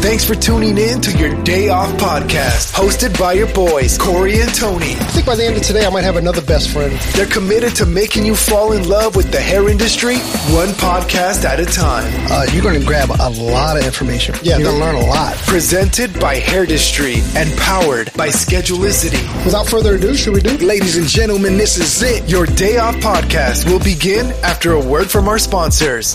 Thanks for tuning in to your Day Off podcast, hosted by your boys, Corey and Tony. I think by the end of today, I might have another best friend. They're committed to making you fall in love with the hair industry, one podcast at a time. You're going to grab a lot of information. Yeah, you're going to learn a lot. Presented by Hairdustry and powered by Schedulicity. Without further ado, should we do? Ladies and gentlemen, this is it. Your Day Off podcast will begin after a word from our sponsors.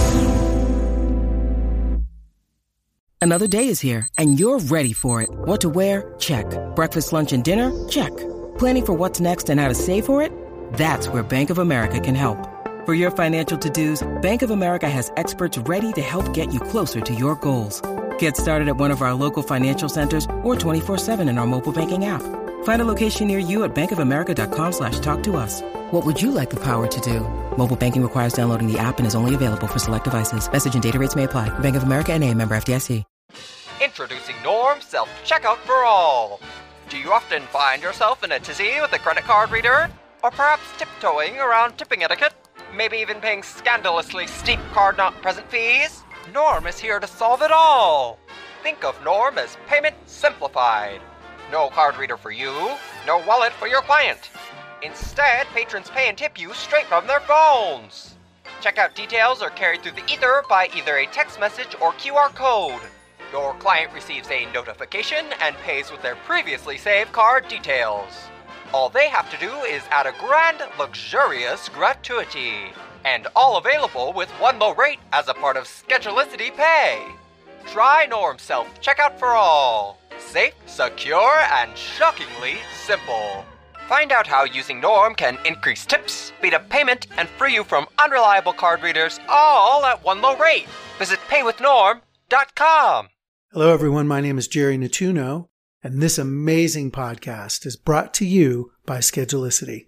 Another day is here, and you're ready for it. What to wear? Check. Breakfast, lunch, and dinner? Check. Planning for what's next and how to save for it? That's where Bank of America can help. For your financial to-dos, Bank of America has experts ready to help get you closer to your goals. Get started at one of our local financial centers or 24/7 in our mobile banking app. Find a location near you at bankofamerica.com/talktous. What would you like the power to do? Mobile banking requires downloading the app and is only available for select devices. Message and data rates may apply. Bank of America N.A., member FDIC. Introducing Norm Self-Checkout for All. Do you often find yourself in a tizzy with a credit card reader? Or perhaps tiptoeing around tipping etiquette? Maybe even paying scandalously steep card-not-present fees? Norm is here to solve it all. Think of Norm as payment simplified. No card reader for you, no wallet for your client. Instead, patrons pay and tip you straight from their phones. Checkout details are carried through the ether by either a text message or QR code. Your client receives a notification and pays with their previously saved card details. All they have to do is add a grand, luxurious gratuity. And all available with one low rate as a part of Schedulicity Pay. Try Norm Self-Checkout for All. Safe, secure, and shockingly simple. Find out how using Norm can increase tips, speed up payment, and free you from unreliable card readers all at one low rate. Visit paywithnorm.com. Hello, everyone. My name is Jerry Natuno, and this amazing podcast is brought to you by Schedulicity.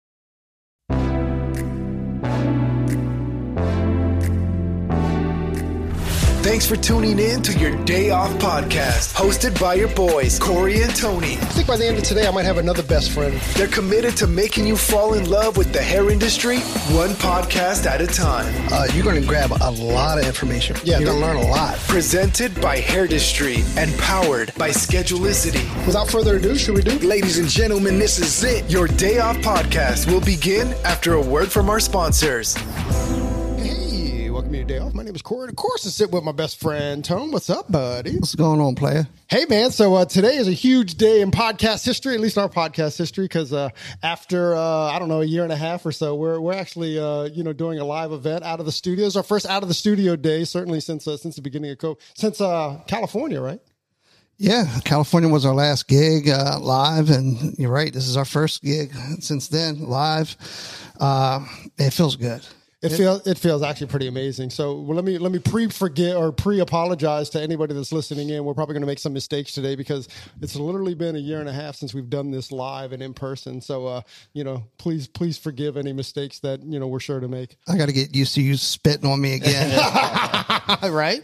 Thanks for tuning in to your Day Off podcast, hosted by your boys, Corey and Tony. I think by the end of today, I might have another best friend. They're committed to making you fall in love with the hair industry, one podcast at a time. You're going to grab a lot of information. Yeah, you're going to learn a lot. Presented by Hairdustry and powered by Schedulicity. Without further ado, should we do? Ladies and gentlemen, this is it. Your Day Off podcast will begin after a word from our sponsors. Welcome to your Day Off. My name is Corey. Of course, I sit with my best friend, Tone. What's up, buddy? What's going on, player? Hey, man. So today is a huge day in podcast history, at least our podcast history, because after, a year and a half or so, we're actually, doing a live event out of the studios. Our first out of the studio day, certainly since the beginning of COVID, since California, right? Yeah, California was our last gig live, and you're right. This is our first gig since then, live. It feels good. It feels actually pretty amazing. So let me pre-apologize to anybody that's listening in. We're probably going to make some mistakes today because it's literally been a year and a half since we've done this live and in person. So please forgive any mistakes that we're sure to make. I got to get used to you spitting on me again. Right.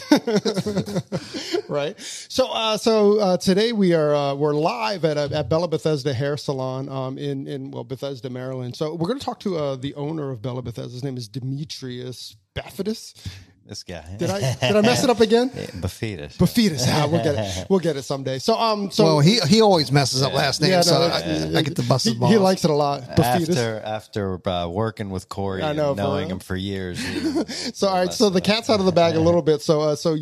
Right. So today we're live at Bella Bethesda Hair Salon in Bethesda, Maryland. So we're going to talk to the owner of Bella Bethesda. His name is Demetrius Bafidis. This guy. Did I mess it up again? Bafidis. Bafidis. We'll get it someday. So he always messes up last names, I get the bust his balls. He likes it a lot. Bafidis. After working with Corey and knowing him for years. So all right, so the cat's out of the bag a little bit.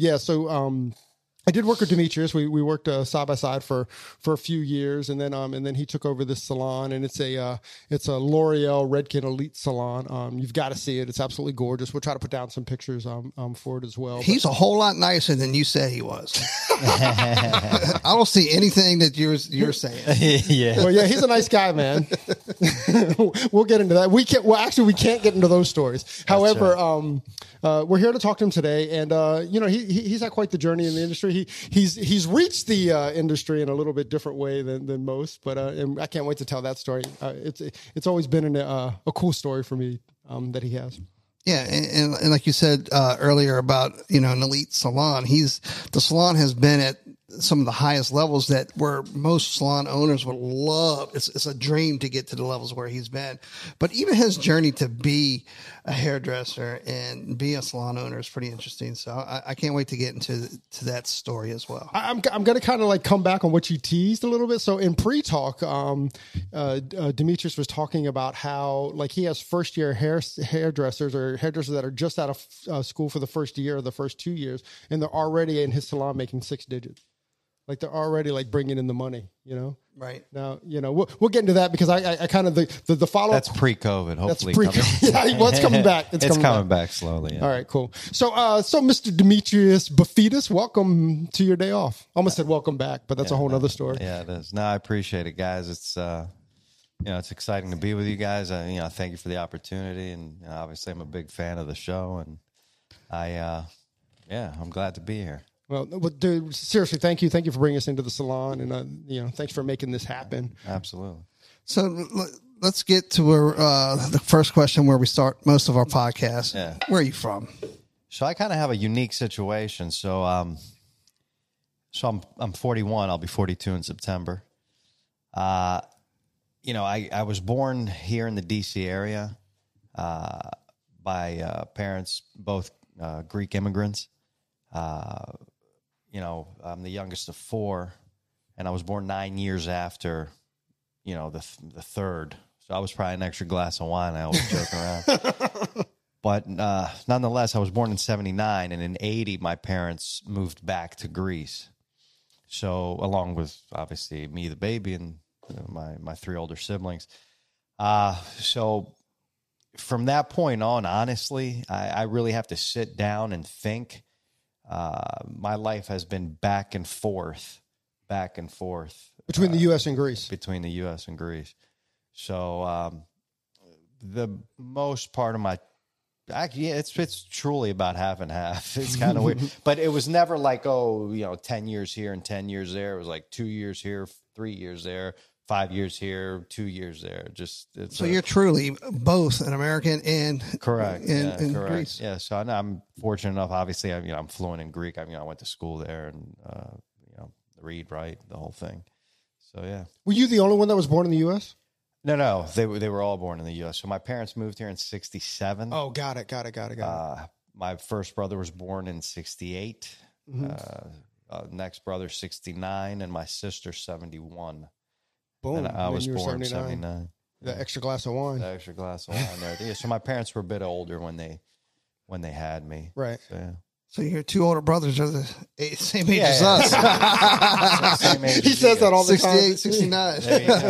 I did work with Demetrius. We worked side by side for a few years, and then he took over this salon, and it's a L'Oreal Redken Elite salon. You've got to see it; it's absolutely gorgeous. We'll try to put down some pictures for it as well. He's a whole lot nicer than you said he was. I don't see anything that you're saying. Yeah. Well, yeah, he's a nice guy, man. We'll get into that. We can't get into those stories. That's However, right. We're here to talk to him today, and he's had quite the journey in the industry. He's reached the industry in a little bit different way than most, but and I can't wait to tell that story. It's always been a cool story for me that he has. Yeah, and like you said earlier about an elite salon, the salon has been at some of the highest levels that where most salon owners would love. It's a dream to get to the levels where he's been. But even his journey to be a hairdresser and be a salon owner is pretty interesting. So I can't wait to get into that story as well. I'm going to kind of like come back on what you teased a little bit. So in pre-talk, Demetrius was talking about how like he has first-year hairdressers or hairdressers that are just out of school for the first year or the first 2 years, and they're already in his salon making 6 digits. Like they're already like bringing in the money, you know? Right. Now, you know, we'll get into that because I kind of, the follow-up. That's pre-COVID, hopefully. Well, it's coming back. It's coming back slowly. Yeah. All right, cool. So Mr. Demetrius Bafidis, welcome to your day off. Almost said welcome back, but that's a whole other story. Yeah, it is. No, I appreciate it, guys. It's, it's exciting to be with you guys. Thank you for the opportunity. And obviously I'm a big fan of the show, and I'm glad to be here. Well, dude, seriously, thank you. Thank you for bringing us into the salon, and thanks for making this happen. Absolutely. So let's get to where the first question where we start most of our podcasts. Yeah. Where are you from? So I kind of have a unique situation. So I'm 41. I'll be 42 in September. I was born here in the D.C. area by parents, both Greek immigrants. I'm the youngest of 4, and I was born 9 years after, the third. So I was probably an extra glass of wine. I always joke around. But nonetheless, I was born in 79, and in 80, my parents moved back to Greece. So along with, obviously, me, the baby, and my 3 older siblings. So from that point on, honestly, I really have to sit down and think. My life has been back and forth between the U.S. and Greece. Between the U.S. and Greece. So the most part of my, actually, it's truly about half and half. It's kind of weird, but it was never like 10 years here and 10 years there. It was like 2 years here, 3 years there. 5 years here, 2 years there. So you're truly both an American and correct in correct. Greece. Yeah. So I'm fortunate enough. Obviously, I'm fluent in Greek. I went to school there and read, write, the whole thing. So yeah. Were you the only one that was born in the U.S.? No. They were all born in the U.S. So my parents moved here in 1967. Oh, got it. My first brother was born in 1968. Mm-hmm. Next brother 1969, and my sister 1971. Boom. And I was born in 79. The extra glass of wine. The extra glass of wine there. Yeah, so my parents were a bit older when they had me. Right. So, yeah. So your 2 older brothers are the same age as us. Same age he says that all the 68, 69.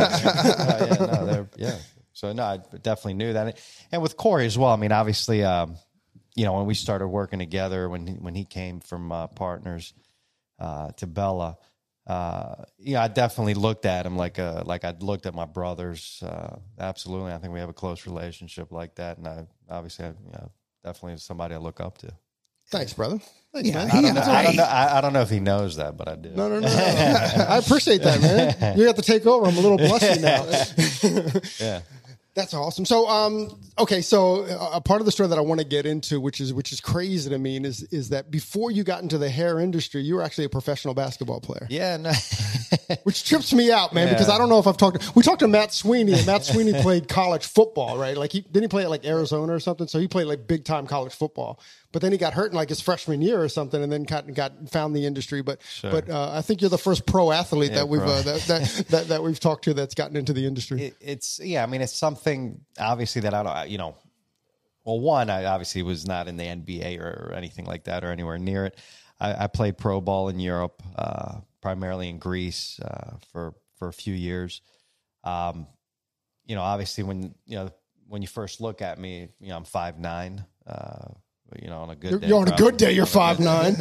So no, I definitely knew that. And with Corey as well. I mean, obviously, when we started working together, when he came from Partners to Bella. I definitely looked at him like I'd looked at my brothers. Absolutely, I think we have a close relationship like that, and I definitely somebody I look up to. Thanks, brother. Thanks, man. I don't know if he knows that, but I do. No. I appreciate that, man. You have to take over. I'm a little blushy now. Yeah. That's awesome. So, okay. So a part of the story that I want to get into, which is crazy to me, is that before you got into the hair industry, you were actually a professional basketball player. Yeah. No. Which trips me out, man, because I don't know if we talked to Matt Sweeney, and Matt Sweeney played college football, right? Like didn't he play at like Arizona or something? So he played like big time college football, but then he got hurt in like his freshman year or something, and then found the industry. But I think you're the first pro athlete that we've that we've talked to that's gotten into the industry. It's something obviously that I don't, well, one, I obviously was not in the NBA or anything like that or anywhere near it. I played pro ball in Europe, primarily in Greece, for a few years. Obviously when you first look at me, I'm 5'9", on a good day. You're on a good day, you're 5'9".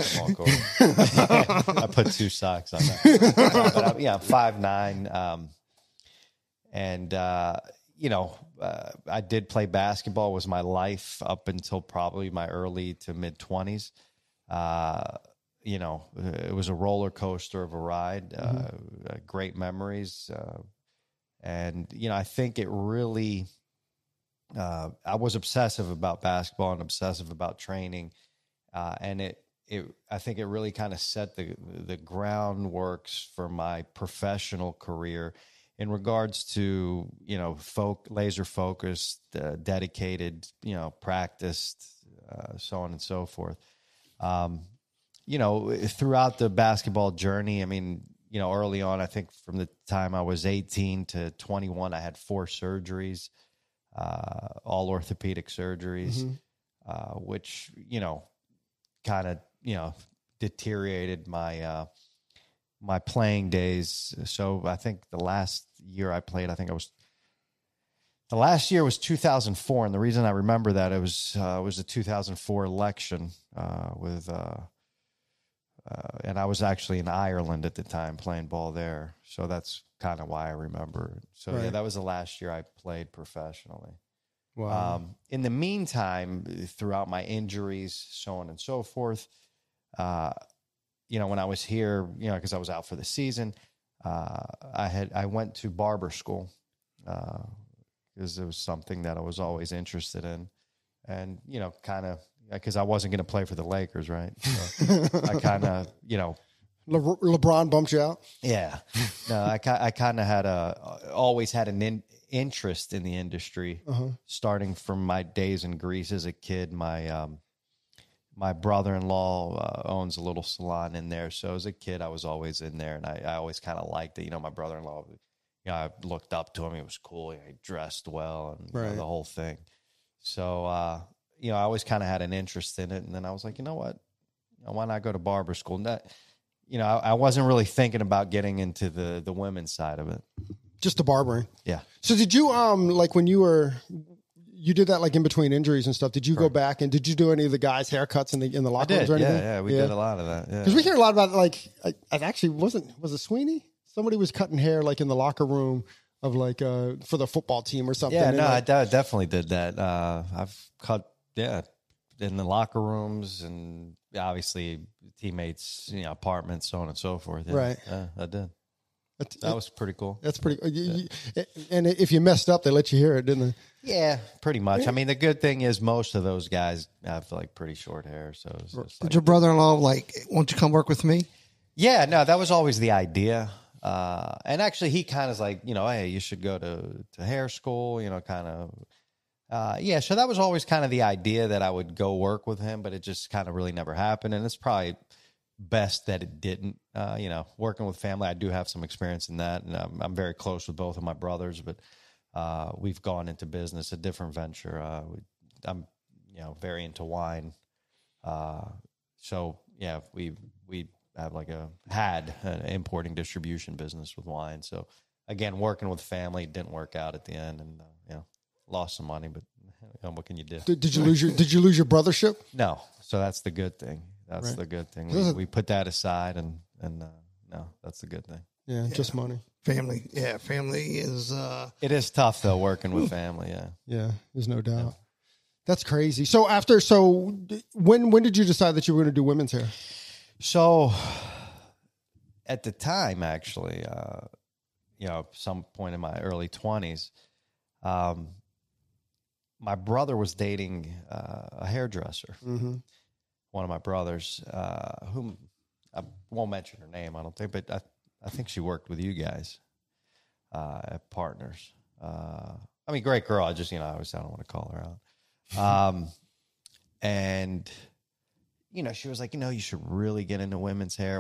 I put 2 socks on that. But I'm 5'9". I did play basketball, was my life up until probably my early to mid 20s. It was a roller coaster of a ride, great memories. I think it really, I was obsessive about basketball and obsessive about training. And it I think it really kind of set the groundworks for my professional career in regards to, laser focused, dedicated, practiced, so on and so forth. Throughout the basketball journey, I mean, early on, I think from the time I was 18 to 21, I had 4 surgeries, all orthopedic surgeries, which, kind of, deteriorated my my playing days. So I think the last year I played, the last year was 2004. And the reason I remember that it was the 2004 election and I was actually in Ireland at the time playing ball there. So that's kind of why I remember it. So Right. yeah, that was the last year I played professionally. Wow. In the meantime, throughout my injuries, so on and so forth, when I was here, because I was out for the season, I went to barber school because it was something that I was always interested in, and kind of because I wasn't going to play for the Lakers, right? So I kind of, LeBron bumped you out. yeah, no, I kind of had always had an interest in the industry, starting from my days in Greece as a kid. My brother-in-law owns a little salon in there. So as a kid, I was always in there, and I always kind of liked it. My brother-in-law, I looked up to him. He was cool. He dressed well and Right. the whole thing. So, I always kind of had an interest in it. And then I was like, you know what? Why not go to barber school? And that, I wasn't really thinking about getting into the women's side of it. Just the barbering. Yeah. So did you like when you did that like in between injuries and stuff? Did you go back and did you do any of the guys' haircuts in the locker rooms or anything? Yeah, we did a lot of that. Yeah. Because we hear a lot about like I actually was it Sweeney? Somebody was cutting hair like in the locker room of like for the football team or something. Yeah, and, no, like, I definitely did that. I've cut in the locker rooms and obviously teammates, apartments, so on and so forth. Yeah. Right. Yeah, I did. That was pretty cool. That's pretty. And if you messed up, they let you hear it, didn't they? Yeah, pretty much. I mean, the good thing is most of those guys have like pretty short hair. So it's just Did like, your brother-in-law won't you come work with me? yeah, no, that was always the idea. And actually, he kind of like, hey, you should go to hair school, kind of. Yeah, so that was always kind of the idea that I would go work with him, but it just kind of really never happened. And it's probably best that it didn't. Working with family, I do have some experience in that, and I'm very close with both of my brothers, but we've gone into business, a different venture. I'm, very into wine. So yeah, we have had an importing distribution business with wine. So again, working with family didn't work out at the end, and lost some money, but what can you do? Did you lose your brothership? No. So that's the good thing. That's Right. the good thing. We put that aside, and no, that's the good thing. Yeah, just money. Family. Yeah, family is It is tough though working with family. Yeah. Yeah, there's no doubt. That's crazy. So when did you decide that you were going to do women's hair? So at the time, actually, some point in my early 20s, my brother was dating a hairdresser. Mm-hmm. One of my brothers, whom I won't mention her name, I don't think, but I think she worked with you guys at Partners. I mean, great girl. I just, I don't want to call her out. And, she was like, you should really get into women's hair,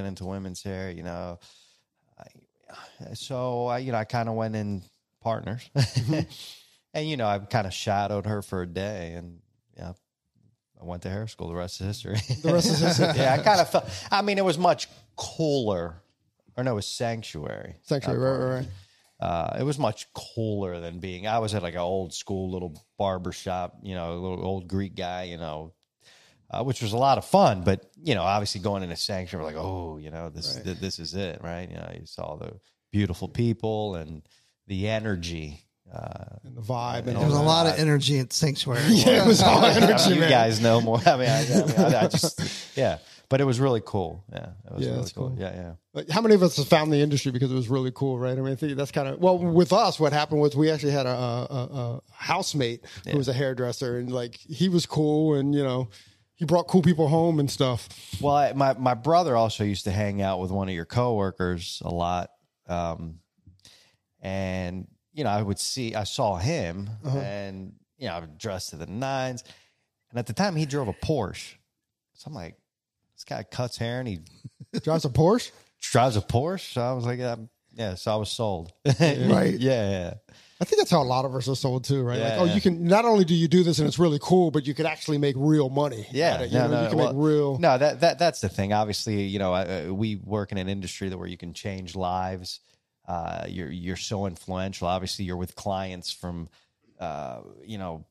So, I kind of went in Partners. And, I kind of shadowed her for a day, and, I went to hair school. The rest is history. Yeah, I kind of felt, it was much cooler. Or no, it was Sanctuary. Right. It was much cooler than I was at like an old school little barber shop, a little old Greek guy, which was a lot of fun. But, obviously going into Sanctuary, like, oh, this is it, right? You saw the beautiful people and the energy. And the vibe. And there was a lot of energy at Sanctuary. Yeah, it was all energy, you man. guys know more. I just, yeah. But it was really cool. Yeah, it was really that's cool. cool. Yeah. Like, how many of us have found the industry because it was really cool, right? I think that's kind of with us. What happened was we actually had a housemate who was a hairdresser, and like he was cool, and He brought cool people home and stuff. Well, my brother also used to hang out with one of your coworkers a lot. And, you know, I saw him and, you know, I was dressed to the nines. And at the time he drove a Porsche. So I'm like, this guy cuts hair and he Drives a Porsche? drives a Porsche. So I was like, yeah, so I was sold. Right. Yeah. I think that's how a lot of us are sold too, right? Yeah. Like, oh, you can, not only do you do this and it's really cool, but you can actually make real money. Yeah, at it, you can make real. No, that's the thing. Obviously, you know, we work in an industry where you can change lives. You're so influential. Obviously, you're with clients from, you know,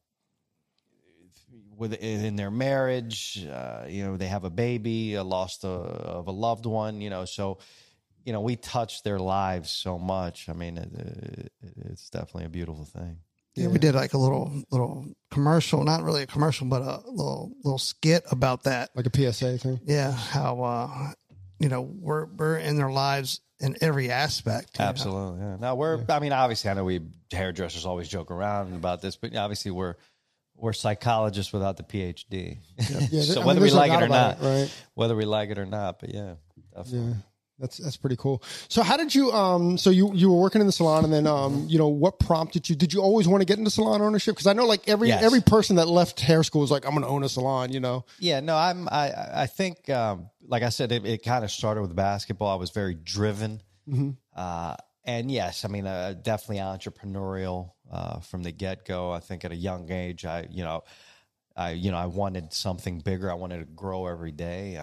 in their marriage. You know, they have a baby, a loss of a loved one. You know, so. You know, we touch their lives so much. I mean, it's definitely a beautiful thing. Yeah, we did like a little commercial, not really a commercial, but a little skit about that. Like a PSA thing. Yeah, how you know, we're in their lives in every aspect. Absolutely. Yeah. Now I mean, obviously, I know we hairdressers always joke around about this, but obviously we're psychologists without the PhD. Yeah, So I mean, whether we there's no like it doubt or about not, it, right? whether we like it or not, but yeah, definitely. Yeah. That's pretty cool. So how did you, so you were working in the salon and then, you know, what prompted you? Did you always want to get into salon ownership? Cause I know like every person that left hair school was like, I'm going to own a salon, you know? Yeah, no, I think, like I said, it kind of started with basketball. I was very driven. And yes, I mean, definitely entrepreneurial, from the get go. I think at a young age, I wanted something bigger. I wanted to grow every day.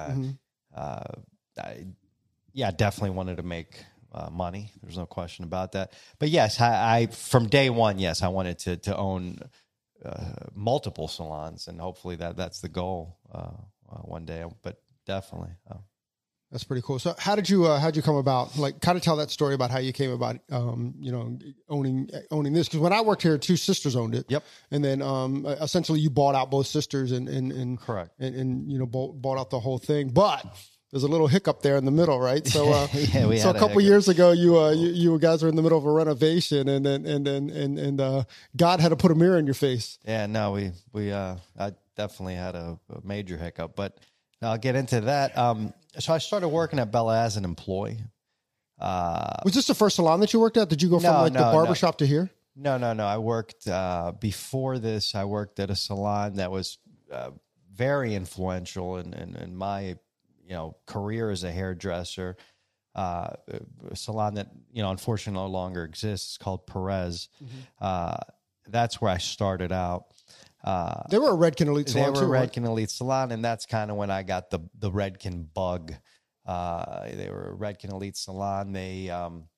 I definitely wanted to make money. There's no question about that. But yes, I from day one, yes, I wanted to own multiple salons, and hopefully that's the goal one day. But definitely, that's pretty cool. So how'd you come about? Like, kind of tell that story about how you came about, you know, owning this. Because when I worked here, two sisters owned it. Yep. And then essentially you bought out both sisters and correct. And you know bought out the whole thing, but. There's a little hiccup there in the middle, right? So, so a couple years ago, you guys were in the middle of a renovation, and God had to put a mirror in your face. Yeah, no, I definitely had a major hiccup, but I'll get into that. So I started working at Bella as an employee. Was this the first salon that you worked at? Did you go from the barbershop to here? No. I worked before this. I worked at a salon that was very influential in my career as a hairdresser, a salon that, unfortunately no longer exists. It's called Perez. That's where I started out. They were a Redken Elite salon too. They were a Redken Elite salon, and that's kind of when I got the Redken bug. They were a Redken Elite salon. They,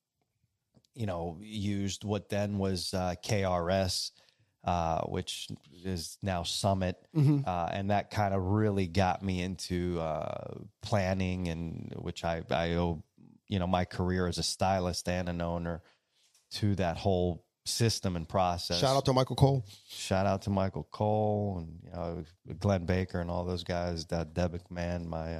used what then was KRS, which is now Summit. And that kind of really got me into planning, and which I owe, my career as a stylist and an owner to that whole system and process. Shout out to Michael Cole. Shout out to Michael Cole and, Glenn Baker and all those guys. That Deb McMahon, my,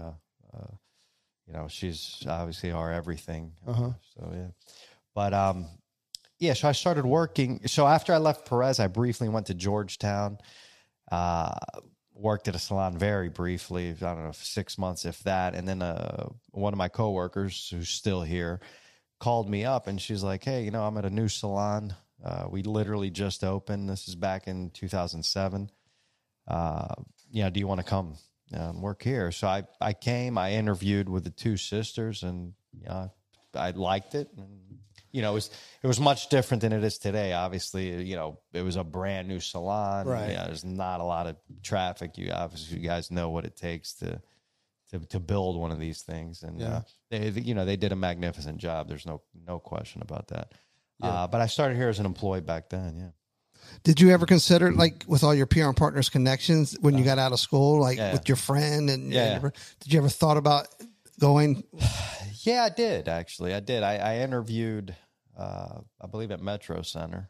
she's obviously our everything. So, yeah. But, so I started working. So after I left Perez, I briefly went to Georgetown, worked at a salon very briefly, I don't know, 6 months, if that. And then one of my coworkers, who's still here, called me up and she's like, hey, I'm at a new salon. We literally just opened. This is back in 2007. Do you want to come work here? So I came, I interviewed with the two sisters, and I liked it. And, it was much different than it is today. Obviously, it was a brand new salon. Right. There's not a lot of traffic. You guys know what it takes to build one of these things. And they did a magnificent job. There's no question about that. Yeah. But I started here as an employee back then. Yeah. Did you ever consider, like, with all your PR partners connections when you got out of school, like with your friend and did you ever thought about going? Yeah, I did, actually. I did. I interviewed, I believe, at Metro Center.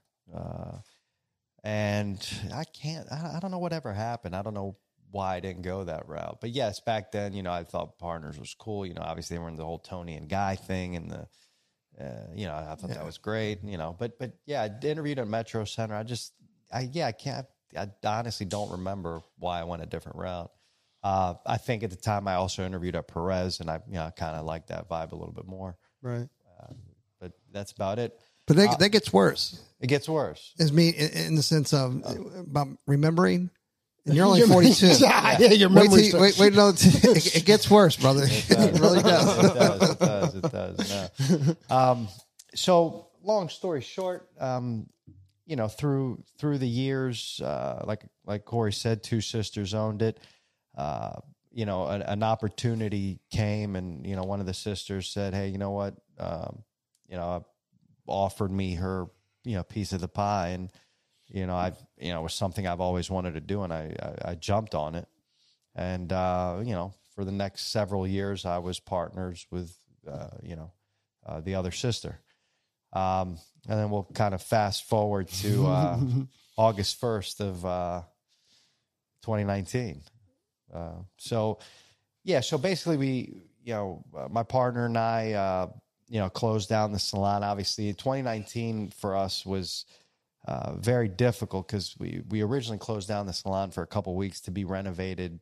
And I don't know whatever happened. I don't know why I didn't go that route. But yes, back then, I thought partners was cool. Obviously they were in the whole Tony and Guy thing, and I thought that was great, but yeah, I interviewed at Metro Center. I honestly don't remember why I went a different route. I think at the time I also interviewed at Perez, and I kind of liked that vibe a little bit more. Right. But that's about it. But that gets worse. It gets worse. Is me in the sense of about remembering. And you're only 42. Yeah, your memory. Wait, another it gets worse, brother. It really does. It does. No. So long story short, through the years, like Corey said, two sisters owned it. An opportunity came, and one of the sisters said, "Hey, you know what? Offered me her piece of the pie, and it was something I've always wanted to do, and I jumped on it. And for the next several years, I was partners with the other sister. And then we'll kind of fast forward to August 1st of 2019. So basically we, my partner and I, closed down the salon. Obviously 2019 for us was very difficult because we originally closed down the salon for a couple of weeks to be renovated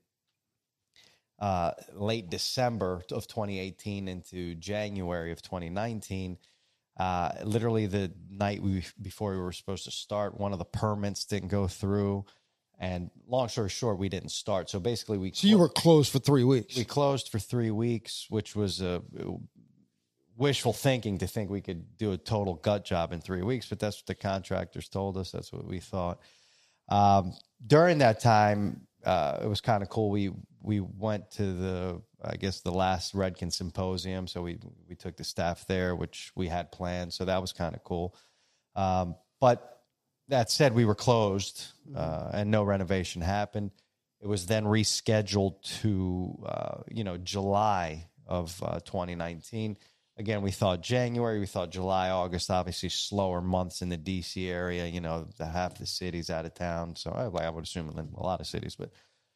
late December of 2018 into January of 2019. Literally the night before we were supposed to start, one of the permits didn't go through. And long story short, we didn't start. So basically So you were closed for 3 weeks. We closed for 3 weeks, which was wishful thinking to think we could do a total gut job in 3 weeks, but that's what the contractors told us. That's what we thought. During that time, it was kind of cool. We went to the last Redken Symposium. So we took the staff there, which we had planned. So that was kind of cool. But that said, we were closed and no renovation happened. It was then rescheduled to, July of 2019. Again, we thought January, we thought July, August, obviously slower months in the D.C. area, half the city's out of town. So I would assume in a lot of cities. But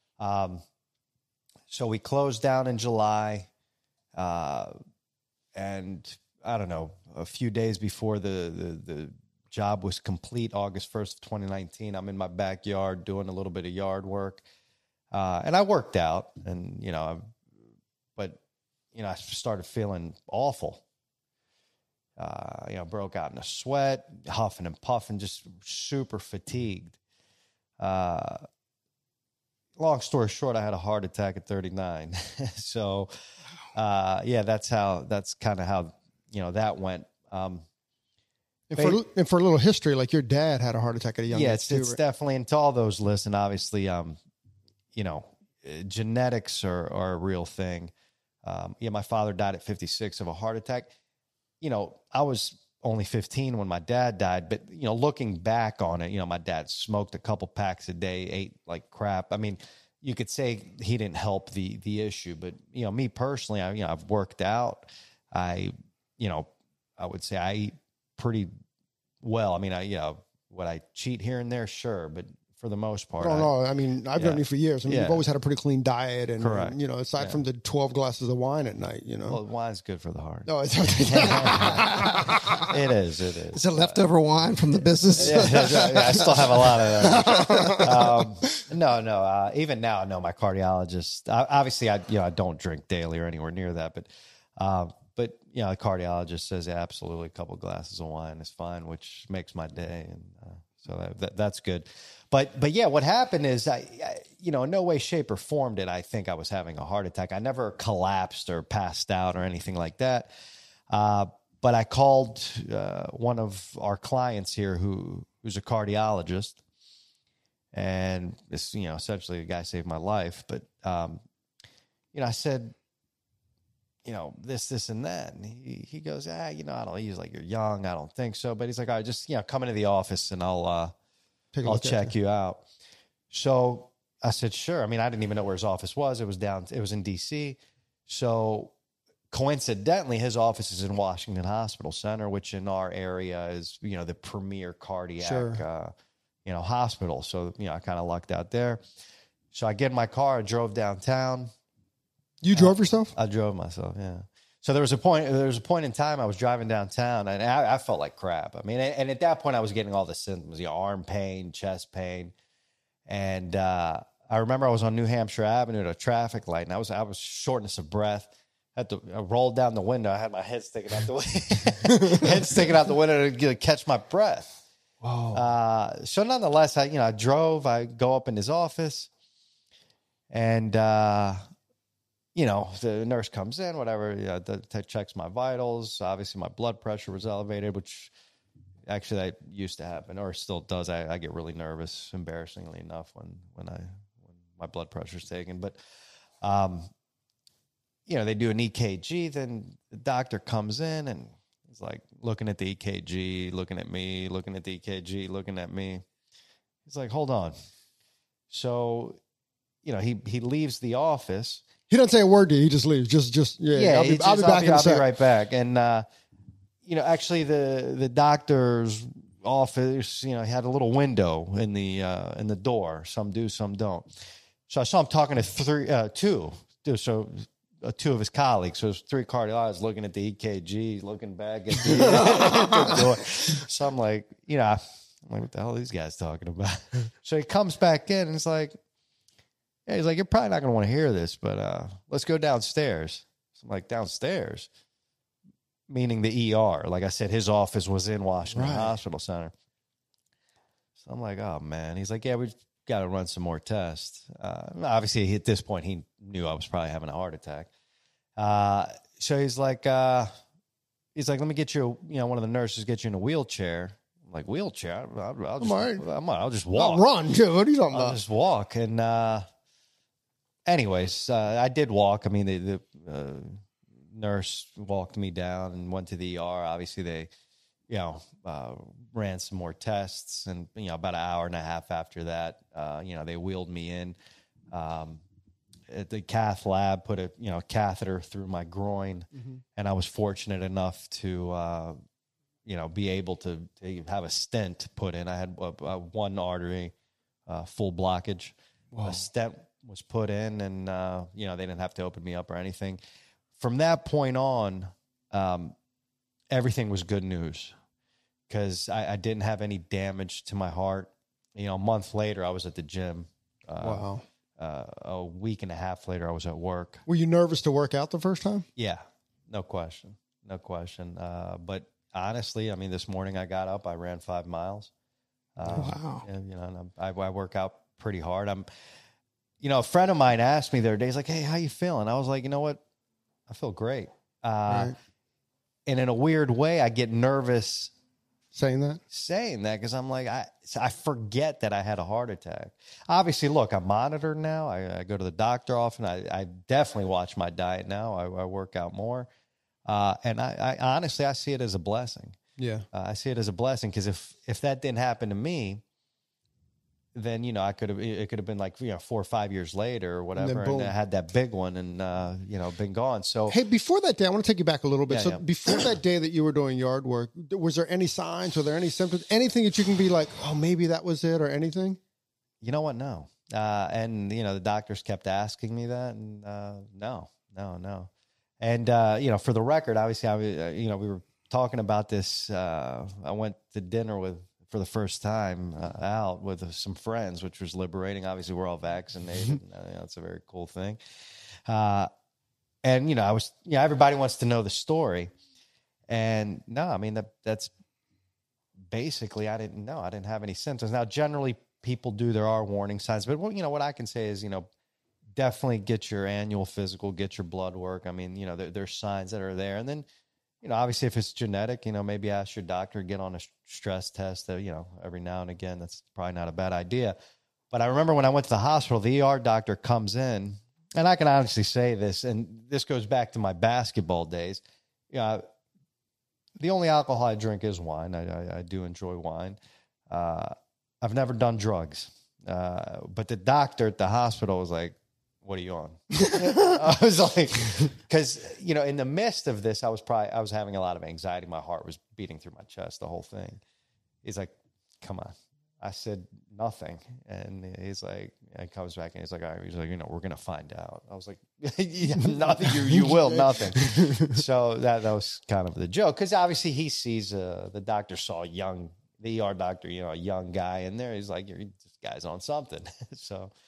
so we closed down in July. And I don't know, a few days before the job was complete, August 1st of 2019, I'm in my backyard doing a little bit of yard work. And I worked out and, I started feeling awful. Broke out in a sweat, huffing and puffing, just super fatigued. Long story short, I had a heart attack at 39. So, that's kind of how, that went. And for a little history, like your dad had a heart attack at a young age. Yeah, it's definitely, and to all those listen, obviously, genetics are a real thing. My father died at 56 of a heart attack. I was only 15 when my dad died, but, looking back on it, my dad smoked a couple packs a day, ate like crap. I mean, you could say he didn't help the issue, but, me personally, I've worked out. I would say I eat pretty well. I mean, would I cheat here and there? Sure. But for the most part, I mean, I've known you for years. I mean, you've always had a pretty clean diet, and correct. Aside from the 12 glasses of wine at night, Well, wine's good for the heart. No, it's It is. Is it leftover wine from the business? I still have a lot of that. Even now, no, my cardiologist, obviously I don't drink daily or anywhere near that, but the cardiologist says absolutely a couple glasses of wine is fine, which makes my day. And so that's good. But yeah, what happened is I in no way, shape, or form did I think I was having a heart attack. I never collapsed or passed out or anything like that. But I called one of our clients here who's a cardiologist, and this, essentially the guy saved my life. But I said, this and that, and he goes, I don't. He's like, you're young, I don't think so. But he's like, all right, just come into the office and I'll check you out. So I said, sure. I mean, I didn't even know where his office was. It was in DC. So coincidentally, his office is in Washington Hospital Center, which in our area is, the premier cardiac, hospital. So, I kind of lucked out there. So I get in my car, I drove downtown. You drove yourself? I drove myself. Yeah. So there was a point in time I was driving downtown and I felt like crap. I mean, and at that point I was getting all the symptoms, arm pain, chest pain. And I I remember I was on New Hampshire Avenue at a traffic light, and I was shortness of breath. I rolled down the window. I had my head sticking out the window to catch my breath. Wow. So nonetheless, I drove. I go up in his office, and the nurse comes in, whatever, checks my vitals. Obviously, my blood pressure was elevated, which actually that used to happen, or still does. I get really nervous, embarrassingly enough, when my blood pressure is taken. But they do an EKG. Then the doctor comes in and he's like looking at the EKG, looking at me, looking at the EKG, looking at me. He's like, hold on. So, he leaves the office. He doesn't say a word to you. He just leaves. I'll be back in a sec. I'll be right back. And, actually the doctor's office, he had a little window in the door. Some do, some don't. So I saw him talking to two of his colleagues. So it was 3 cardiologists looking at the EKG, looking back at the door. So I'm like, what the hell are these guys talking about? So he comes back in and he's like, you're probably not going to want to hear this, but let's go downstairs. So I'm like, downstairs? Meaning the ER. Like I said, his office was in Washington Hospital Center. So I'm like, oh, man. He's like, yeah, we've got to run some more tests. Obviously, at this point, he knew I was probably having a heart attack. So he's like, let me get you, one of the nurses get you in a wheelchair. I'm like, wheelchair? I'll just walk. I'll run. What are you talking about? I'll just walk. And anyways, I did walk. I mean, the nurse walked me down and went to the ER. Obviously, they, ran some more tests. And, about an hour and a half after that, they wheeled me in. At the cath lab, put a catheter through my groin, and I was fortunate enough to be able to have a stent put in. I had one artery full blockage. Wow. A stent was put in, and they didn't have to open me up or anything. From that point on, everything was good news because I didn't have any damage to my heart. A month later, I was at the gym. Wow. A week and a half later, I was at work. Were you nervous to work out the first time? Yeah, no question. But honestly, I mean, this morning I got up, I ran 5 miles. Wow. And, I work out pretty hard. A friend of mine asked me the other day, he's like, hey, how you feeling? I was like, you know what? I feel great. And in a weird way, I get nervous saying that because I'm like, I forget that I had a heart attack. Obviously, look, I'm monitored now. I go to the doctor often. I definitely watch my diet now. I work out more. And I honestly, I see it as a blessing. Yeah. I see it as a blessing because if that didn't happen to me, then, it could have been like, 4 or 5 years later or whatever. And I had that big one and, been gone. So, hey, before that day, I want to take you back a little bit. Before that day that you were doing yard work, was there any signs? Were there any symptoms? Anything that you can be like, oh, maybe that was it or anything? You know what? No. And, the doctors kept asking me that. And no. And, for the record, obviously, we were talking about this. I went to dinner for the first time out with some friends, which was liberating. Obviously, we're all vaccinated. That's a very cool thing. And, everybody wants to know the story. And no, I mean, that's basically, I didn't know. I didn't have any symptoms. Now, generally, people do. There are warning signs. But, what I can say is, definitely get your annual physical, get your blood work. I mean, there's signs that are there. And then, obviously if it's genetic, maybe ask your doctor to get on a stress test, every now and again. That's probably not a bad idea. But I remember when I went to the hospital, the ER doctor comes in, and I can honestly say this, and this goes back to my basketball days. The only alcohol I drink is wine. I do enjoy wine. I've never done drugs. But the doctor at the hospital was like, what are you on? I was like, because, in the midst of this, I was having a lot of anxiety. My heart was beating through my chest, the whole thing. He's like, come on. I said, nothing. And he's like, he comes back and he's like, all right. He's like, we're going to find out. I was like, yeah, nothing. You will, nothing. So that was kind of the joke. Because obviously he sees, the doctor saw the ER doctor, a young guy in there. He's like, this guy's on something. So,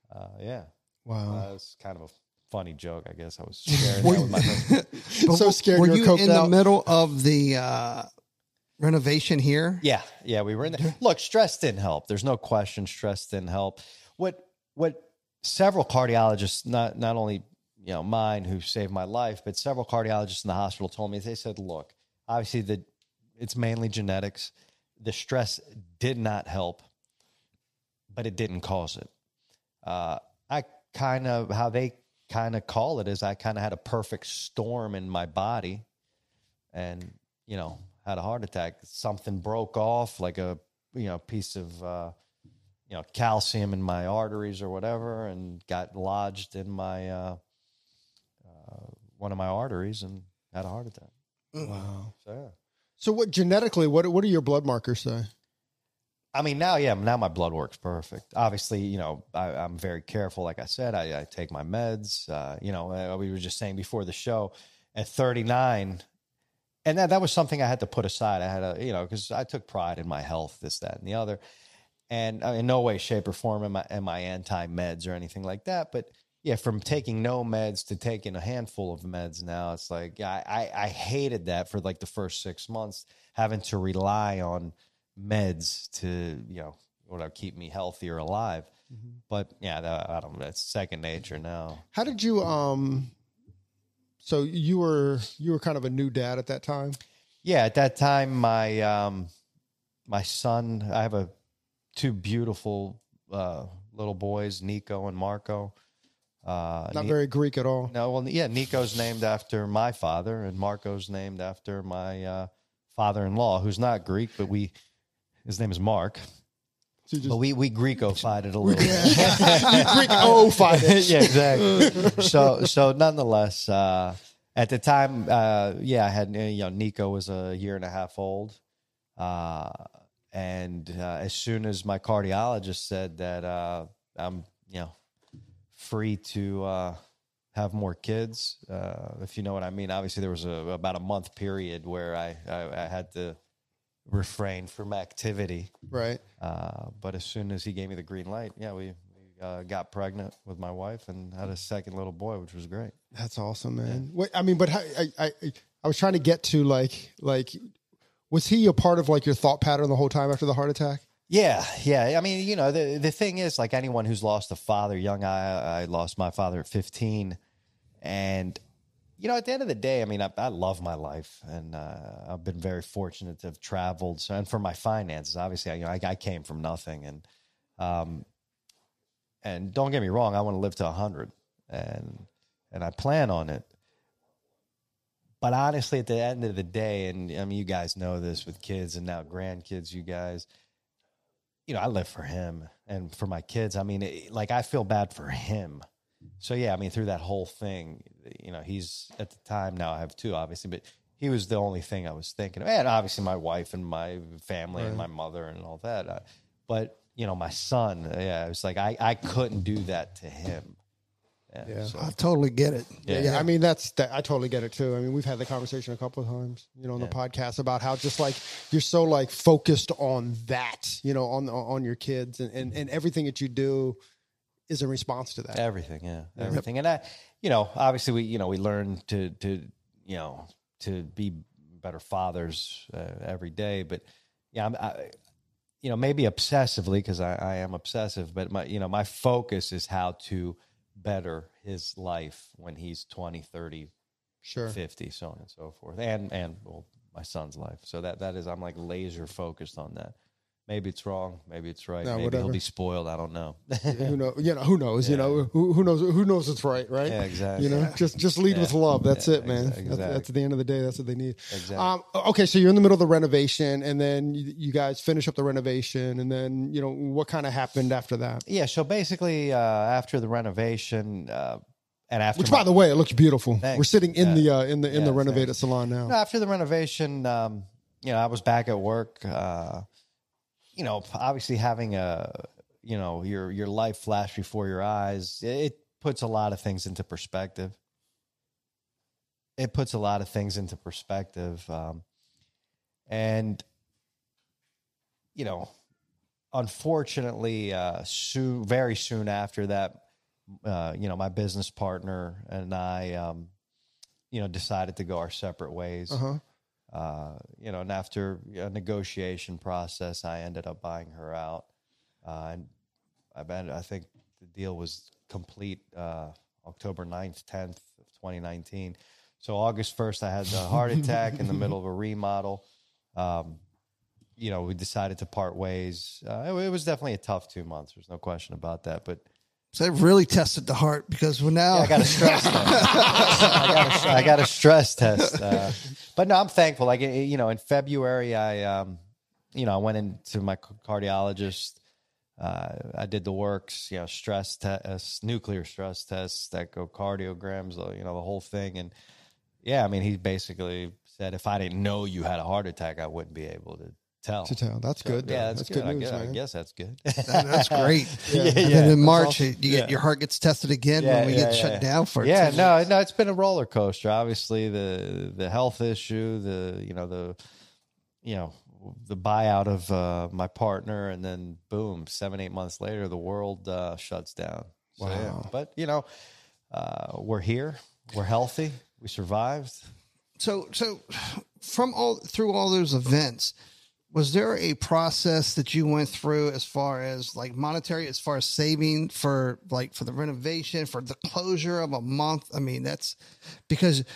Yeah. Wow. It's kind of a funny joke, I guess. I was sharing that with my husband. So scared Were you were you coked in the out? middle of the renovation here? Yeah, we were in there. Look, stress didn't help. There's no question stress didn't help. What several cardiologists, not only mine who saved my life, but several cardiologists in the hospital told me, they said, look, obviously it's mainly genetics. The stress did not help, but it didn't cause it. How they kind of call it is I kind of had a perfect storm in my body and, had a heart attack. Something broke off like a, piece of, calcium in my arteries or whatever, and got lodged in my, one of my arteries and had a heart attack. Wow. So, yeah. So what genetically, what do your blood markers say? I mean, now my blood work's perfect. Obviously, I'm very careful. Like I said, I take my meds. We were just saying before the show, at 39, and that was something I had to put aside. I had because I took pride in my health, this, that, and the other. And in no way, shape, or form am I anti-meds or anything like that. But yeah, from taking no meds to taking a handful of meds now, it's like I hated that for like the first 6 months, having to rely on meds to keep me healthy or alive. Mm-hmm. But yeah, I don't know, that's second nature now. How did you so you were kind of a new dad at that time? Yeah, at that time my son, I have two beautiful little boys, Nico and Marco. Not very Greek at all. No, well, yeah, Nico's named after my father and Marco's named after my father-in-law, who's not Greek, but his name is Mark. So but we Greekified it a little bit. Greekified it. Yeah, exactly. So nonetheless, at the time, I had, Nico was a year and a half old. And as soon as my cardiologist said that I'm, free to have more kids, if you know what I mean. Obviously, there was about a month period where I had to refrain from activity. Right. But as soon as he gave me the green light, we got pregnant with my wife and had a second little boy, which was great. That's awesome, man. Yeah. Wait, I mean, but I was trying to get to like, was he a part of like your thought pattern the whole time after the heart attack? Yeah. I mean, the thing is, like anyone who's lost a father young, I lost my father at 15. And, at the end of the day, I mean, I love my life, and I've been very fortunate to have traveled. So, and for my finances, obviously, I came from nothing. And don't get me wrong, I want to live to 100, and I plan on it. But honestly, at the end of the day, and I mean, you guys know this with kids and now grandkids, you guys, I live for him and for my kids. I mean, I feel bad for him. So yeah, I mean, through that whole thing, he's at the time, now I have two, obviously, but he was the only thing I was thinking of. And obviously my wife and my family and my mother and all that. But, my son, it was like, I couldn't do that to him. Yeah. So. I totally get it. Yeah. I mean, I totally get it too. I mean, we've had the conversation a couple of times, on the podcast about how just like you're so like focused on that, on your kids and everything that you do is in response to that. Everything. And I, obviously we learn to be better fathers every day, but maybe obsessively, because I am obsessive, but my focus is how to better his life when he's 20, 30, 50, so on and so forth. And my son's life. So that is, I'm like laser focused on that. Maybe it's wrong. Maybe it's right. No, maybe whatever. he'll be spoiled. I don't know. Who knows? Who knows? Yeah. Who knows it's right? Yeah, exactly. Just lead with love. That's it, man. Exactly. That's at the end of the day. That's what they need. Exactly. Okay, so you're in the middle of the renovation, and then you guys finish up the renovation, and then what kind of happened after that? Yeah. So basically, after the renovation, and after by the way, it looks beautiful. Thanks. We're sitting in the renovated thanks. salon now. After the renovation, I was back at work. Obviously having your life flash before your eyes, it puts a lot of things into perspective. And unfortunately, very soon after that, my business partner and I, decided to go our separate ways. And after a negotiation process, I ended up buying her out. And I think the deal was complete October 9th, 10th of 2019. So August 1st, I had the heart attack in the middle of a remodel. We decided to part ways. It was definitely a tough 2 months. There's no question about that. But so it really tested the heart because now I got a stress test. I got a stress test. But no, I'm thankful. Like, in February, I went into my cardiologist. I did the works, stress tests, nuclear stress tests, echocardiograms, the whole thing. And he basically said, if I didn't know you had a heart attack, I wouldn't be able to tell. That's good. Yeah, that's good news, I man. guess that's good. That's great. Yeah. And then in March, your heart gets tested again when we get shut down for it. Yeah, no, it's been a roller coaster. Obviously, the health issue, the buyout of my partner, and then boom, 7-8 months later, the world shuts down. So, Wow. But we're here. We're healthy. We survived. So through all those events, was there a process that you went through as far as like monetary, as far as saving for the renovation, for the closure of a month? That's because,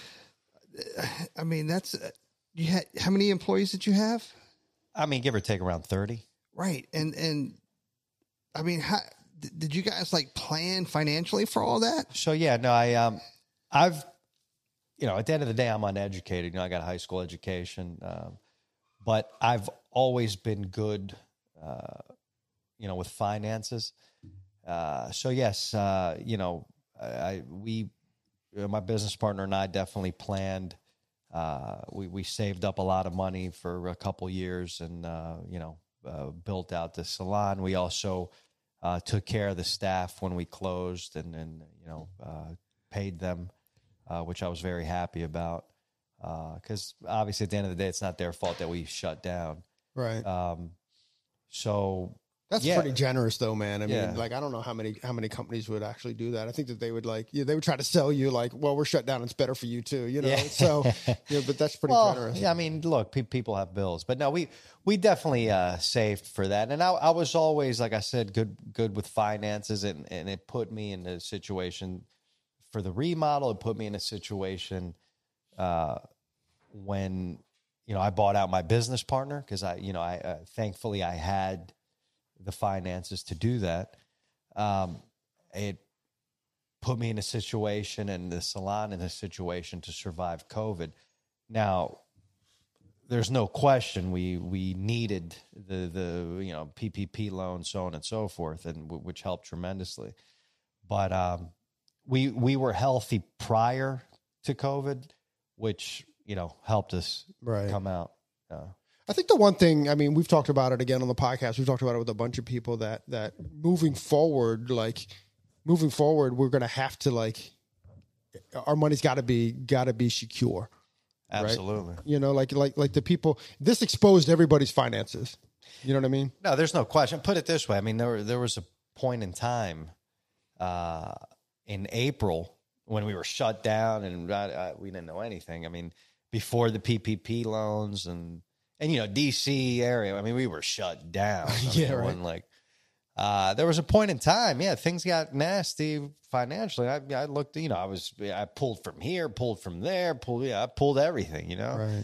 you had, how many employees did you have? Give or take around 30. Right. And how did you guys plan financially for all that? So I've, at the end of the day, I'm uneducated. I got a high school education, but I've always been good, with finances. So yes, my business partner and I definitely planned. We saved up a lot of money for a couple years and, built out the salon. We also took care of the staff when we closed and paid them, which I was very happy about. Because obviously at the end of the day, it's not their fault that we shut down. Right. So that's pretty generous though, man. Yeah. I don't know how many companies would actually do that. I think that they would they would try to sell you well, we're shut down. It's better for you too, Yeah. So, but that's pretty generous. Yeah. Look, people have bills, but no, we definitely saved for that. And I was always, like I said, good with finances, and it put me in a situation for the remodel. It put me in a situation when, I bought out my business partner because I thankfully I had the finances to do that. It put me in a situation and the salon in a situation to survive COVID. Now, there's no question we needed the PPP loan, so on and so forth, and which helped tremendously. But we were healthy prior to COVID, which helped us come out. I think the one thing, we've talked about it again on the podcast. We've talked about it with a bunch of people that moving forward, we're going to have to our money's got to be secure. Absolutely. Right? Like the people, this exposed everybody's finances. You know what I mean? No, there's no question. Put it this way. There was a point in time in April when we were shut down and we didn't know anything. Before the PPP loans and DC area, we were shut down. Yeah, right. There was a point in time, things got nasty financially. I looked, I pulled from here, pulled from there, I pulled everything, Right.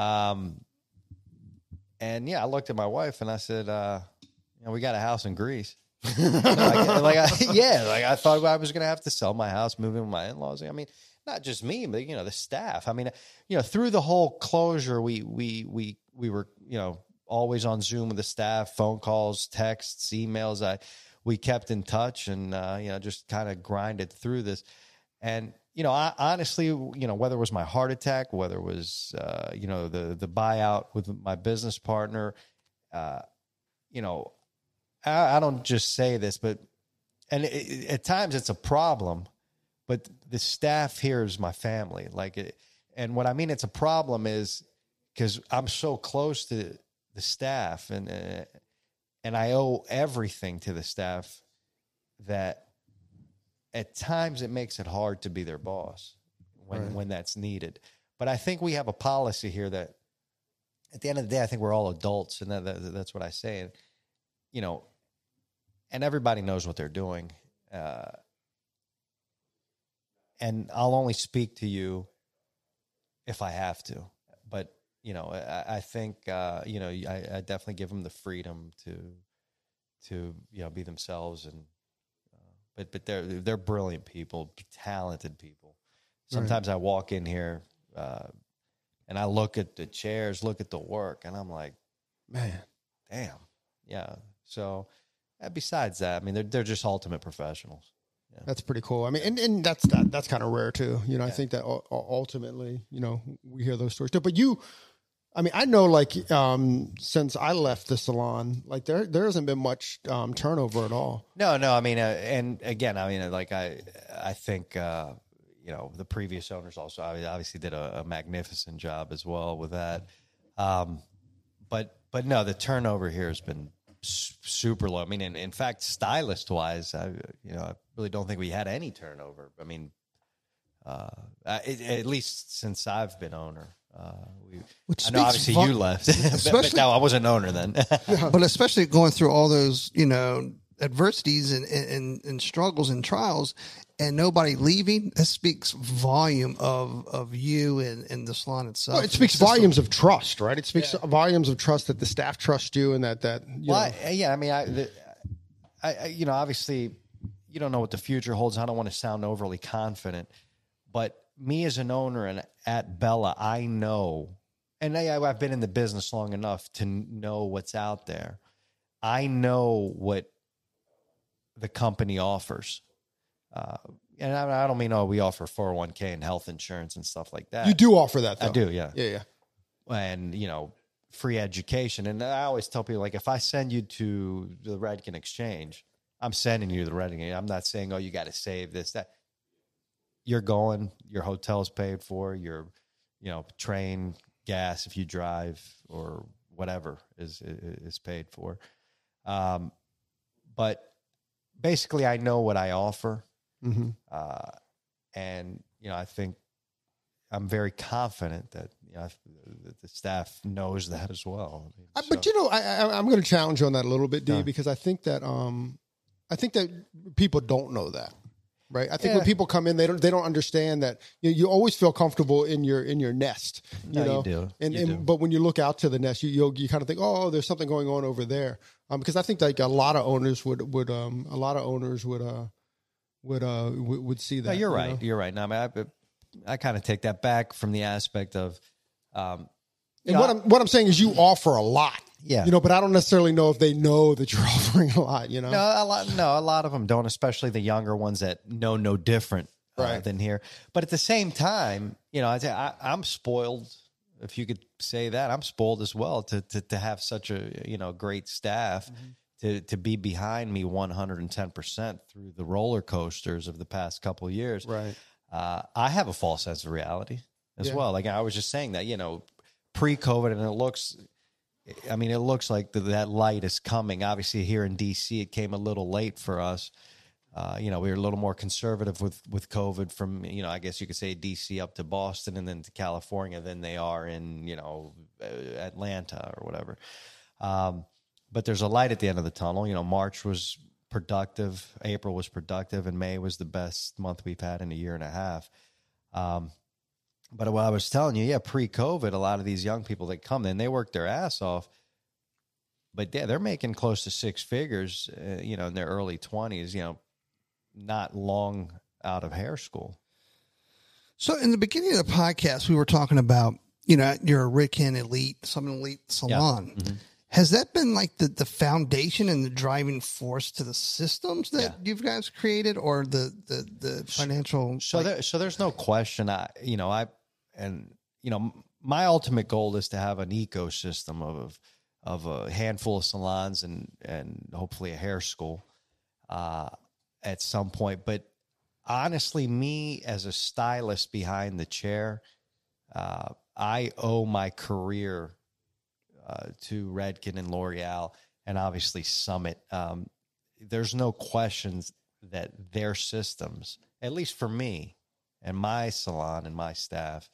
And I looked at my wife and I said, we got a house in Greece. I thought I was going to have to sell my house, move in with my in-laws. Not just me, but the staff. Through the whole closure, we were always on Zoom with the staff, phone calls, texts, emails. We kept in touch and just kind of grinded through this. And I honestly, whether it was my heart attack, whether it was the buyout with my business partner, I don't just say this, but at times it's a problem. But the staff here is my family. And what I mean it's a problem is because I'm so close to the staff and I owe everything to the staff at times it makes it hard to be their boss when that's needed. But I think we have a policy here that at the end of the day, I think we're all adults, and that's what I say. And, you know, and everybody knows what they're doing. And I'll only speak to you if I have to. But, you know, I think, you know, I definitely give them the freedom to you know, be themselves. And but they're brilliant people, talented people. Sometimes I walk in here and I look at the chairs, look at the work, and I'm like, man, damn. Yeah. So besides that, I mean, they're just ultimate professionals. Yeah. That's pretty cool. I mean, and that's kind of rare too. You know, I think that ultimately, you know, we hear those stories too. But I mean, I know, like, since I left the salon, like there hasn't been much turnover at all. No. I mean, and again, I mean, like I think you know, the previous owners also obviously did a magnificent job as well with that. But no, the turnover here has been super low. I mean, in fact, stylist wise, I really don't think we had any turnover. I mean, at least since I've been owner. I know obviously you left, but no, I wasn't owner then. But especially going through all those, you know, adversities and struggles and trials, and nobody leaving, that speaks volume of you and the salon itself. Well, it speaks volumes of trust, right? It speaks volumes of trust that the staff trust you, and that you know. Yeah, I mean, I you know, obviously you don't know what the future holds. I don't want to sound overly confident, but me as an owner and at Bella, I know, and I've been in the business long enough to know what's out there. I know what the company offers. And I don't mean, we offer 401k and health insurance and stuff like that. You do offer that, though. I do, yeah. Yeah. And, you know, free education. And I always tell people, like, if I send you to the Redken Exchange, I'm sending you to the Redken. I'm not saying, you got to save this, that. You're going, your hotel's paid for, your, you know, train, gas if you drive, or whatever is paid for. But basically, I know what I offer. Mm-hmm. And, you know, I think I'm very confident that, you know, that the staff knows that as well. But, you know, I'm going to challenge you on that a little bit, D, because I think that people don't know that. Right. I think when people come in, they don't understand that you always feel comfortable in your nest. You know? You do. But when you look out to the nest, you kind of think, there's something going on over there. Because I think like a lot of owners would see that. No, you're right. You're right. Now, I mean, I kind of take that back from the aspect of. What I'm saying is you offer a lot. Yeah. You know, but I don't necessarily know if they know that you're offering a lot, you know? No, a lot of them don't, especially the younger ones that know no different than here. But at the same time, you know, I'm spoiled, if you could say that. I'm spoiled as well to have such a, you know, great staff, to be behind me 110% through the roller coasters of the past couple of years. Right. I have a false sense of reality as well. Like I was just saying that, you know, pre-COVID, and it looks like that light is coming. Obviously, here in D.C., it came a little late for us. You know, we were a little more conservative with COVID from, you know, I guess you could say D.C. up to Boston and then to California than they are in, you know, Atlanta or whatever. But there's a light at the end of the tunnel. You know, March was productive, April was productive, and May was the best month we've had in a year and a half. But what I was telling you, pre-COVID, a lot of these young people that come in, they work their ass off. But they're making close to six figures, you know, in their early 20s, you know, not long out of hair school. So in the beginning of the podcast, we were talking about, you know, you're a Redken elite salon. Yeah. Mm-hmm. Has that been like the foundation and the driving force to the systems that you guys created, or the financial? So there's no question. My ultimate goal is to have an ecosystem of a handful of salons and hopefully a hair school at some point. But honestly, me as a stylist behind the chair, I owe my career to Redken and L'Oreal and obviously Summit. There's no questions that their systems, at least for me and my salon and my staff,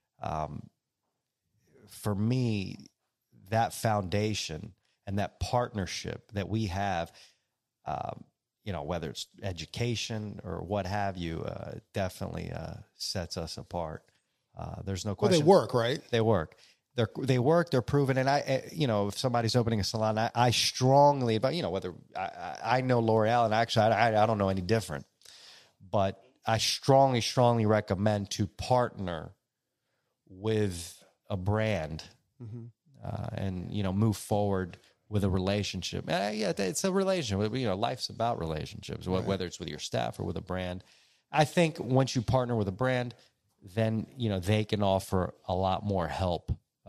for me, that foundation and that partnership that we have, whether it's education or what have you, definitely sets us apart. There's no question. Well, they work, right? They work. They work. They're proven. And if somebody's opening a salon, I strongly, whether I know L'Oreal, and actually I don't know any different, but I strongly recommend to partner with a brand, and move forward with a relationship. It's a relationship. Life's about relationships, right. Whether it's with your staff or with a brand. I think once you partner with a brand, then they can offer a lot more help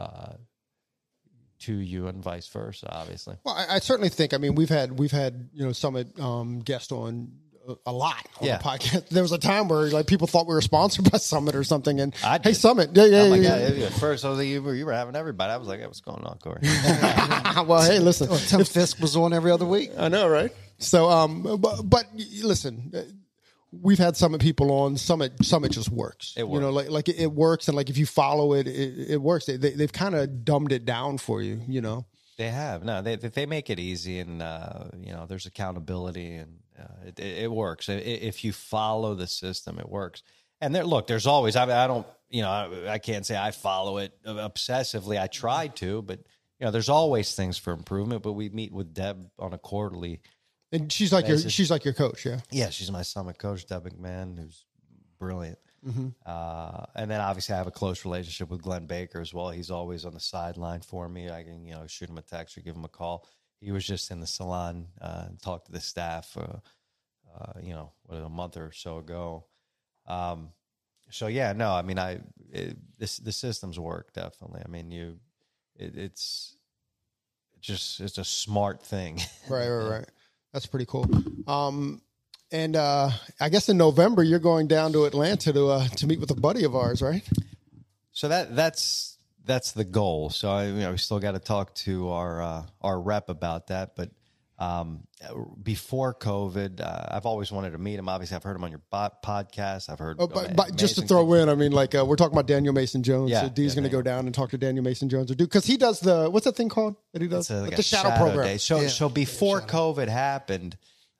to you, and vice versa. Obviously, well, I certainly think. I mean, we've had Summit guests on a lot on the podcast. There was a time where like people thought we were sponsored by Summit or something, and hey, Summit, God. At first, I was like, you were having everybody. I was like, hey, what's going on, Corey? Well, hey, listen, Tim Fisk was on every other week. I know, right? So, but listen. We've had Summit people on. Summit just works. It works. Like it works, and like if you follow it, it works. They've kind of dumbed it down for you. They have. No, they make it easy, and there's accountability, and it works. If you follow the system, it works. And there's always. I can't say I follow it obsessively. I try to, but there's always things for improvement. But we meet with Deb on a quarterly. And she's like your coach, yeah. Yeah, she's my Summit coach, Deb McMahon, who's brilliant. Mm-hmm. And then obviously I have a close relationship with Glenn Baker as well. He's always on the sideline for me. I can shoot him a text or give him a call. He was just in the salon and talked to the staff, a month or so ago. The systems work definitely. I mean, it's a smart thing. Right. That's pretty cool. And I guess in November you're going down to Atlanta to meet with a buddy of ours, right? So that's the goal. So we still got to talk to our rep about that. But before COVID, I've always wanted to meet him. Obviously, I've heard him on your podcast. I've heard. But just to throw in, I mean, like we're talking about Daniel Mason Jones. Yeah, so D's going to go down and talk to Daniel Mason Jones, or because he does the what's that thing called that he does? The shadow program. Day. So before COVID happened,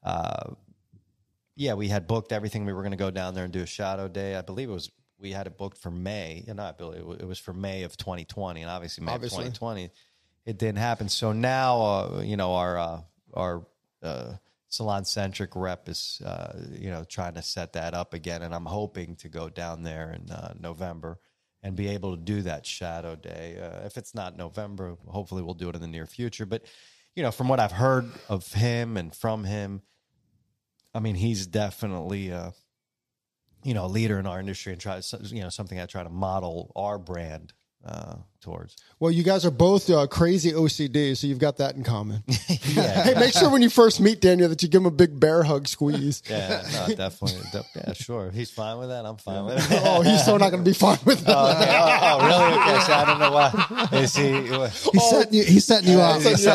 we had booked everything. We were going to go down there and do a shadow day. I believe we had it booked for May, and I believe it was for May of 2020, and obviously May of 2020, it didn't happen. So now, our Salon Centric rep is, trying to set that up again. And I'm hoping to go down there in November and be able to do that shadow day. If it's not November, hopefully we'll do it in the near future. But, from what I've heard of him and from him, I mean, he's definitely, a leader in our industry, and something I try to model our brand towards. Well, you guys are both crazy OCD, so you've got that in common. Hey, make sure when you first meet Daniel that you give him a big bear hug squeeze. Yeah, no, definitely. Yeah, sure. He's fine with that. I'm fine with it. Oh, he's so not going to be fine with that. Oh, really? Okay, so I don't know why. Is he? He's setting you up. Okay,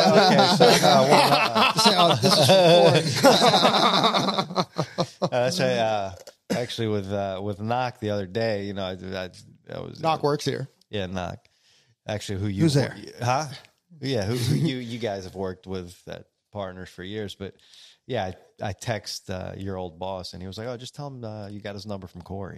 This is for actually, with Knock the other day, I was Knock works here. Yeah, Knock. Actually, who's there? Huh? Yeah, who you guys have worked with that partners for years. But yeah, I text your old boss, and he was like, "Oh, just tell him you got his number from Corey."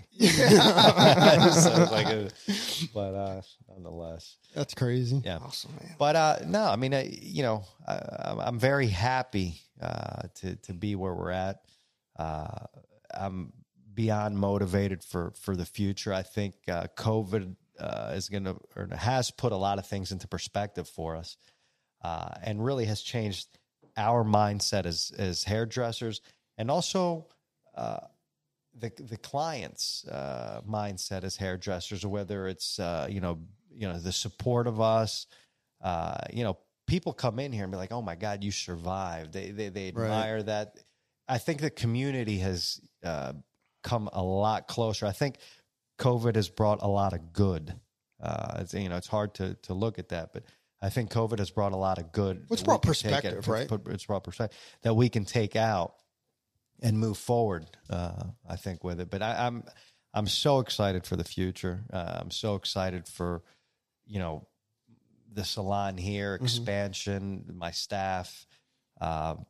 But nonetheless, that's crazy. Yeah, awesome, man. But no, I mean, I'm very happy to be where we're at. I'm beyond motivated for the future. I think COVID has put a lot of things into perspective for us, and really has changed our mindset as hairdressers, and also the client's mindset as hairdressers, whether it's the support of us. People come in here and be like, "Oh my God, you survived." They admire that. I think the community has come a lot closer. I think COVID has brought a lot of good. It's hard to look at that, but I think COVID has brought a lot of good. It's brought perspective, right? It's brought perspective that we can take out move forward. I think with it, but I'm so excited for the future. I'm so excited for, you know, the salon here, expansion, my staff. I'm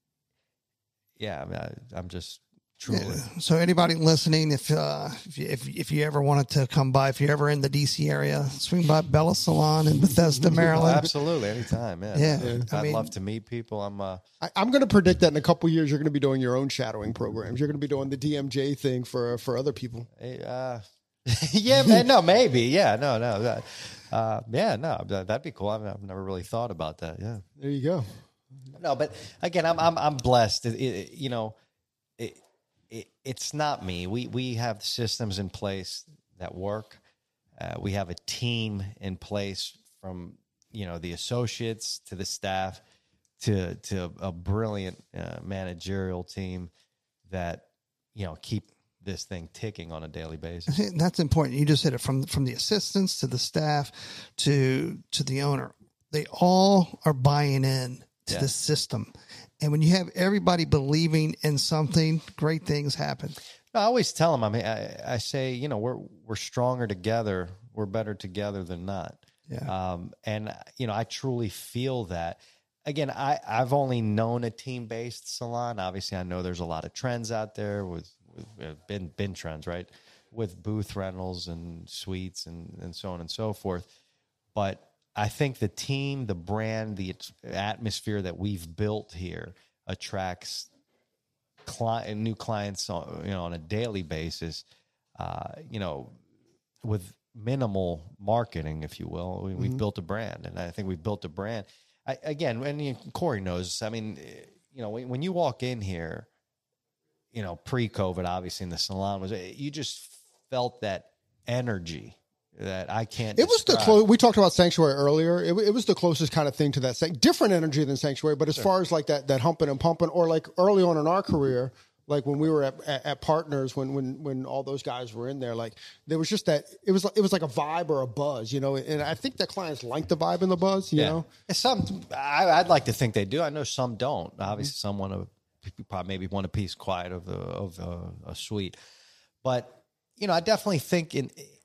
just truly. So anybody listening, if you ever wanted to come by, if you're ever in the DC area, swing by Bella Salon in Bethesda, Maryland. Absolutely, anytime. Yeah. I'd love to meet people. I'm going to predict that in a couple of years you're going to be doing your own shadowing programs. You're going to be doing the DMJ thing for other people. Yeah, man. No, maybe. Yeah, no. That'd be cool. I've never really thought about that. Yeah, there you go. No, but again, I'm blessed. It's not me. We have systems in place that work. We have a team in place from, you know, the associates to the staff to a brilliant managerial team that, you know, keep this thing ticking on a daily basis. That's important. You just hit it from the assistants to the staff to the owner. They all are buying in to the system. And when you have everybody believing in something, great things happen. I always tell them, I say, you know, we're stronger together. We're better together than not. Yeah. And, you know, I truly feel that. Again, I've only known a team-based salon. Obviously, I know there's a lot of trends out there with been trends, right? With booth rentals and suites and so on and so forth. But I think the team, the brand, the atmosphere that we've built here attracts new clients, you know, on a daily basis. You know, with minimal marketing, if you will, we've built a brand, and I think we've built a brand. Corey knows. I mean, you know, when you walk in here, you know, pre-COVID, obviously in the salon you just felt that energy that I can't. It was the we talked about Sanctuary earlier. It was the closest kind of thing to that. Different energy than Sanctuary, but as far as like that humping and pumping, or like early on in our career, like when we were at Partners, when all those guys were in there, like there was just that. It was like a vibe or a buzz, you know. And I think that clients like the vibe and the buzz, you know. Some I'd like to think they do. I know some don't. Obviously, some maybe want a piece quiet of a suite, but you know, I definitely think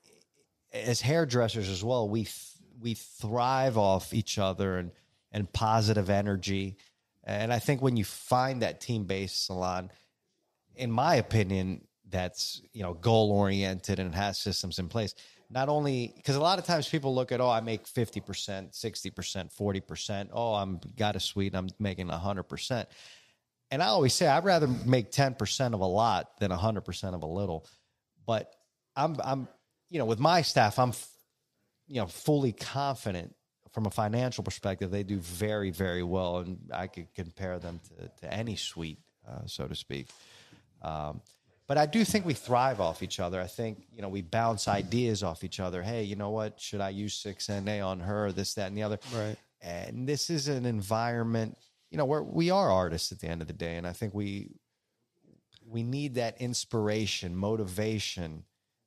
as hairdressers as well, we thrive off each other and positive energy. And I think when you find that team-based salon, in my opinion, that's, you know, goal-oriented and has systems in place. Not only because a lot of times people look at, I make 50%, 60%, 40%. Got a suite, I'm making 100%. And I always say I'd rather make 10% of a lot than 100% of a little. But I'm you know, with my staff, I'm, you know, fully confident from a financial perspective. They do very, very well, and I could compare them to any suite, so to speak. But I do think we thrive off each other. I think, you know, we bounce ideas off each other. Hey, you know what? Should I use 6NA on her? This, that, and the other. Right. And this is an environment, you know, where we are artists at the end of the day, and I think we need that inspiration, motivation.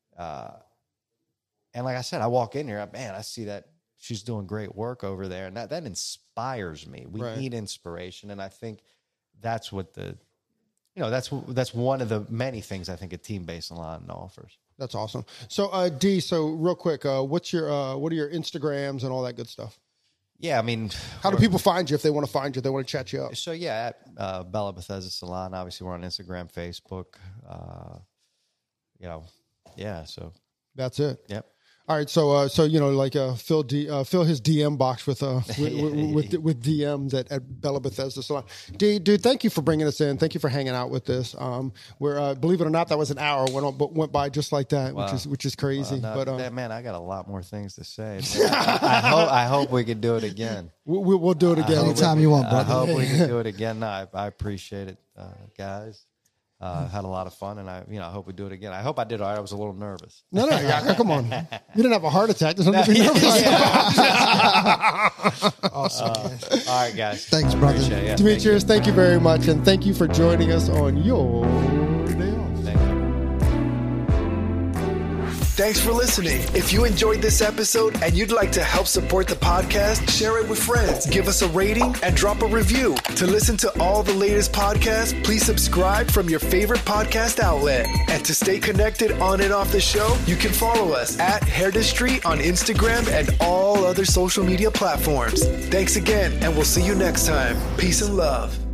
And like I said, I walk in here, man, I see that she's doing great work over there, and that inspires me. We need inspiration, and I think that's what that's one of the many things I think a team-based salon offers. That's awesome. So, D, so real quick, what are your Instagrams and all that good stuff? Yeah, I mean, how do people find you if they want to find you? They want to chat you up. So yeah, at Bella Bethesda Salon. Obviously, we're on Instagram, Facebook. You know, yeah. So that's it. Yep. All right, so you know, like fill his DM box with DMs at Bella Bethesda Salon. Dude, thank you for bringing us in. Thank you for hanging out with this. We're believe it or not, that was an hour went by just like that, wow. which is crazy. Well, no, but man, I got a lot more things to say. I hope we can do it again. We'll do it again anytime you want, brother. I hope we can do it again. No, I appreciate it, guys. Had a lot of fun, and I hope we do it again. I hope I did all right. I was a little nervous. No, come on. You didn't have a heart attack. There's nothing to be nervous about. Awesome. All right, guys. Thanks, brother. Yeah, Demetrius, thank you very much, and thank you for joining us on your day off. Thank you. Thanks for listening. If you enjoyed this episode and you'd like to help support the podcast, share it with friends, give us a rating, and drop a review. To listen to all the latest podcasts, please subscribe from your favorite podcast outlet. And to stay connected on and off the show, you can follow us at Hairdustry on Instagram and all other social media platforms. Thanks again, and we'll see you next time. Peace and love.